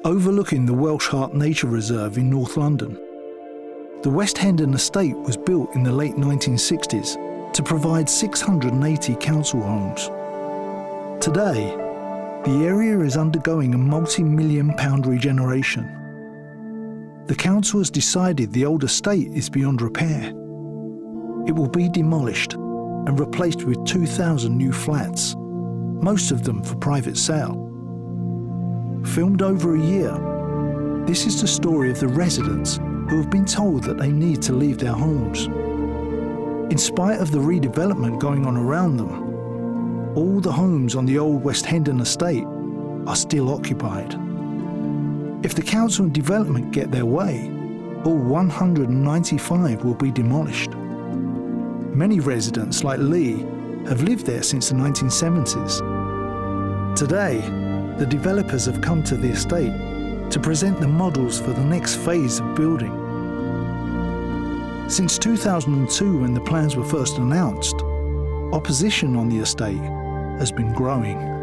overlooking the Welsh Hart Nature Reserve in North London. The West Hendon estate was built in the late 1960s to provide 680 council homes. Today, the area is undergoing a multi-million-pound regeneration. The council has decided the old estate is beyond repair. It will be demolished and replaced with 2,000 new flats, most of them for private sale. Filmed over a year, this is the story of the residents who have been told that they need to leave their homes. In spite of the redevelopment going on around them, all the homes on the old West Hendon estate are still occupied. If the council and development get their way, all 195 will be demolished. Many residents, like Lee, have lived there since the 1970s. Today, the developers have come to the estate to present the models for the next phase of building. Since 2002, when the plans were first announced, opposition on the estate has been growing.